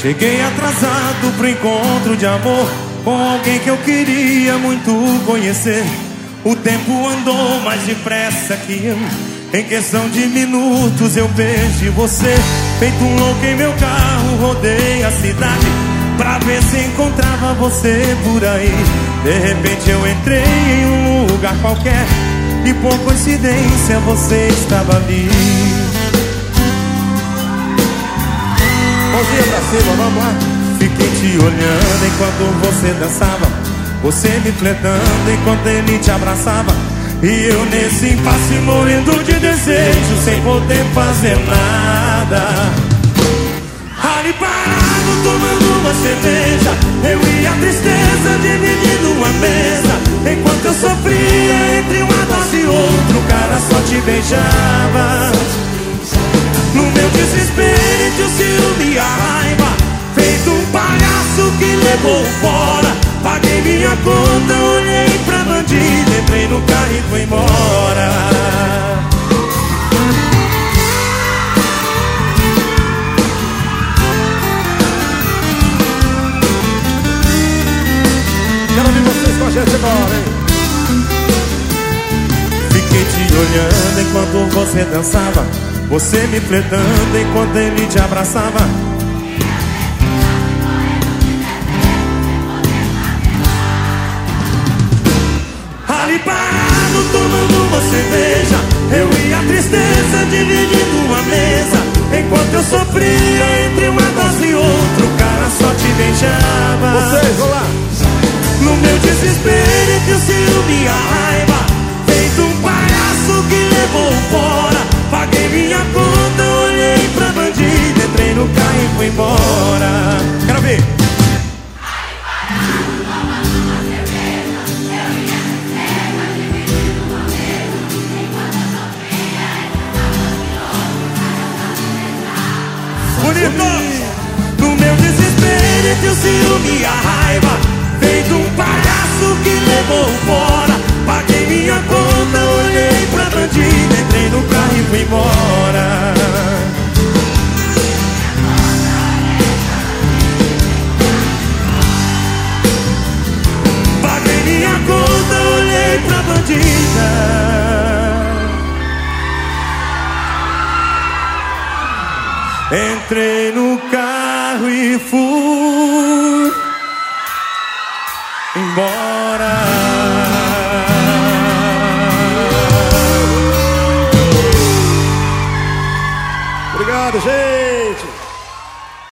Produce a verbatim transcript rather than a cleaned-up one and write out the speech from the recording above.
Cheguei atrasado pro encontro de amor com alguém que eu queria muito conhecer. O tempo andou mais depressa que eu. Em questão de minutos eu perdi você. Feito um louco em meu carro, rodei a cidade pra ver se encontrava você por aí. De repente eu entrei em um lugar qualquer e por coincidência você estava ali. Mãozinha pra cima, vamos lá. Fiquei te olhando enquanto você dançava, você me flertando enquanto ele te abraçava, e eu nesse impasse morrendo de desejo, sem poder fazer nada. Ali parado tomando uma cerveja, eu e a tristeza dividindo uma mesa. Enquanto eu sofria entre uma dose e outra, o cara só te beijava. No meu desespero, entre o ciúme e a raiva, feito um palhaço que levou fora. Paguei minha conta, olhei pra bandido, entrei no carro e fui embora. Quero ouvir vocês com a gente agora, hein? Fiquei te olhando enquanto você dançava, você me flertando enquanto ele te abraçava. Ali parado tomando uma cerveja, eu e a tristeza dividindo uma mesa. Enquanto eu sofria entre uma dose e outra, o cara só te beijava. Vocês, vão lá. No meu desespero, entre o ciúme e a raiva, feito um palhaço que levou fora. Paguei minha conta, olhei pra bandido, entrei no carro e fui embora. Quero ver. Bonito! No meu desespero, entre o ciúme e a raiva, feito um palhaço que levou fora. Paguei minha conta, olhei pra bandido, entrei no carro e fui embora. Paguei minha conta, olhei pra bandida. Entrei no carro e fui embora. Obrigado, gente.